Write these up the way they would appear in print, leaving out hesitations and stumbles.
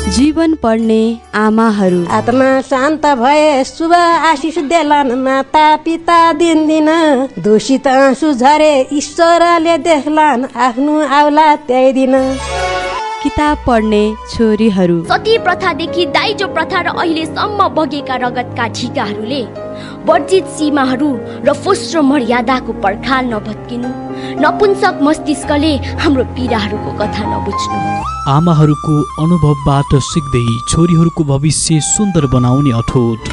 जीवन पढ्ने आमाहरू। आत्मा शान्त भए शुभ आशिष देलान् माता पिता दिन्दिन। दूषित आँसु झरे ईश्वरले देख्लान् आफ्नो औलाद त्यही दिन। किताब पढ्ने छोरीहरू। सती प्रथादेखि दाइजो प्रथा र अहिलेसम्म बगेका रगतका झिकाहरूले वर्जित सीमाहरू र फोस्रो मर्यादाको पर्खाल नभत्किनु। नपुंसक मस्तिष्कले हाम्रो पीडाहरूको कथा नबुझ्नु। आमाहरूको अनुभवबाट सिक्दै छोरीहरूको भविष्य सुन्दर बनाउने अठोट।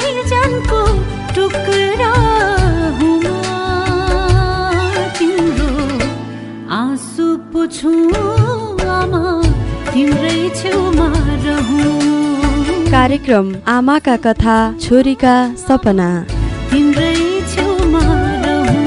कार्यक्रम आमाका कथा छोरीका सपना। तिम्रै छेउमा रहूं।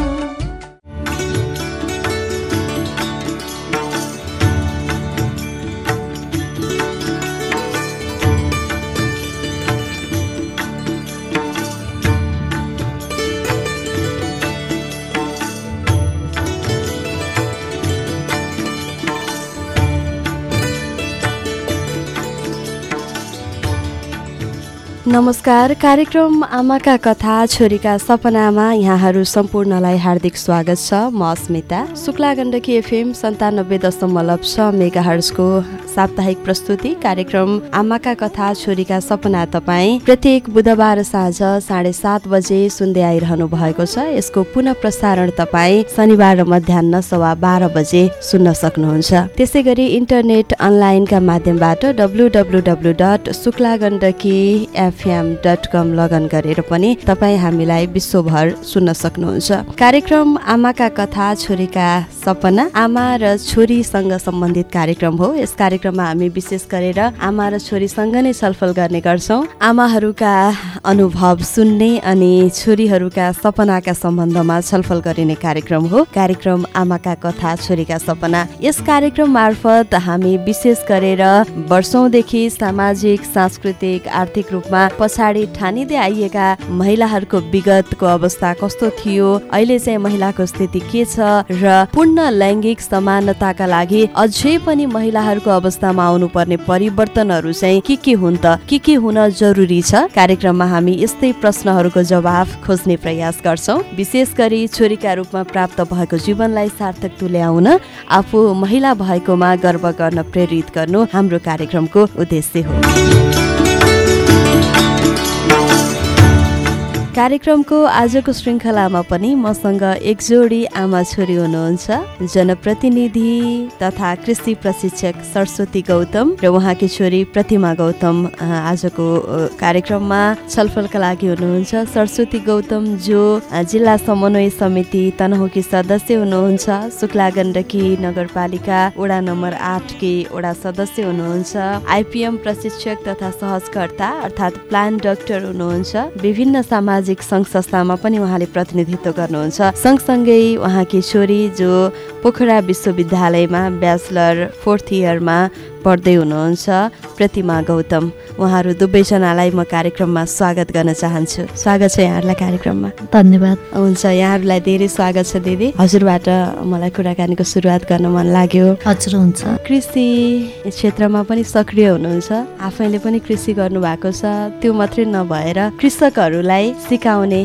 नमस्कार। कार्यक्रम आमाका कथा छोरीका सपनामा यहाँहरू सम्पूर्णलाई हार्दिक स्वागत छ। म अस्मिता। शुक्ला गण्डकी एफएम 97.6 मेगाहर्जको साप्ताहिक प्रस्तुति कार्यक्रम आमाका कथा छोरीका सपना तपाईँ प्रत्येक बुधबार साँझ 7:30 बजे सुन्दै आइरहनु भएको छ। यसको पुनः प्रसारण तपाईँ शनिबार र मध्याह्न 12:15 बजे सुन्न सक्नुहुन्छ। त्यसै गरी इन्टरनेट अनलाइनका माध्यमबाट www.suklagandakifm.com लगन गरेर पनि तपाईँ हामीलाई विश्वभर सुन्न सक्नुहुन्छ। कार्यक्रम आमाका कथा छोरीका सपना आमा र छोरीसँग सम्बन्धित कार्यक्रम हो। यस कार्यक्रममा हामी विशेष गरेर आमा र छोरीसँग नै छलफल गर्ने गर्छौँ। आमाहरूका अनुभव सुन्ने अनि छोरीहरूका सपनाका सम्बन्धमा छलफल गरिने कार्यक्रम हो कार्यक्रम आमाका कथा छोरीका सपना। यस कार्यक्रम मार्फत हामी विशेष गरेर वर्षौंदेखि सामाजिक सांस्कृतिक आर्थिक रूपमा पछाडि ठानिँदै आइएका महिलाहरूको विगतको अवस्था कस्तो थियो, अहिले चाहिँ महिलाको स्थिति के छ र पूर्ण लैङ्गिक समानताका लागि अझै पनि महिलाहरूको अवस्थामा आउनुपर्ने परिवर्तनहरू चाहिँ के हुन् त, के हुन जरुरी छ। कार्यक्रममा हामी यस्तै प्रश्नहरूको जवाफ खोज्ने प्रयास गर्छौँ। विशेष गरी छोरीका रूपमा प्राप्त भएको जीवनलाई सार्थक तुल्याउन आफू महिला भएकोमा गर्व गर्न प्रेरित गर्नु हाम्रो कार्यक्रमको उद्देश्य हो। कार्यक्रमको आजको श्रृङ्खलामा पनि मसँग एक जोडी आमा छोरी हुनुहुन्छ। जनप्रतिनिधि तथा कृषि प्रशिक्षक सरस्वती गौतम र उहाँकी छोरी प्रतिमा गौतम आजको कार्यक्रममा छलफलका लागि हुनुहुन्छ। सरस्वती गौतम जो जिल्ला समन्वय समिति तनहुँकी सदस्य हुनुहुन्छ, शुक्ला गण्डकी नगरपालिका वडा नम्बर 8 की वडा सदस्य हुनुहुन्छ, आइपिएम प्रशिक्षक तथा सहजकर्ता अर्थात् प्लान डाक्टर हुनुहुन्छ। विभिन्न सामाजिक संघ संस्थामा पनि उहाँले प्रतिनिधित्व गर्नुहुन्छ। सँगसँगै उहाँकी छोरी जो पोखरा विश्वविद्यालयमा ब्याचलर 4th इयरमा पढ्दै हुनुहुन्छ, प्रतिमा गौतम। उहाँहरू दुवैजनालाई म कार्यक्रममा स्वागत गर्न चाहन्छु। स्वागत छ यहाँहरूलाई कार्यक्रममा। धन्यवाद। हुन्छ, यहाँहरूलाई धेरै स्वागत छ दिदी। हजुरबाट मलाई कुराकानीको सुरुवात गर्न मन लाग्यो। हजुर हुन्छ। कृषि क्षेत्रमा पनि सक्रिय हुनुहुन्छ, आफैले पनि कृषि गर्नुभएको छ। त्यो मात्रै नभएर कृषकहरूलाई सिकाउने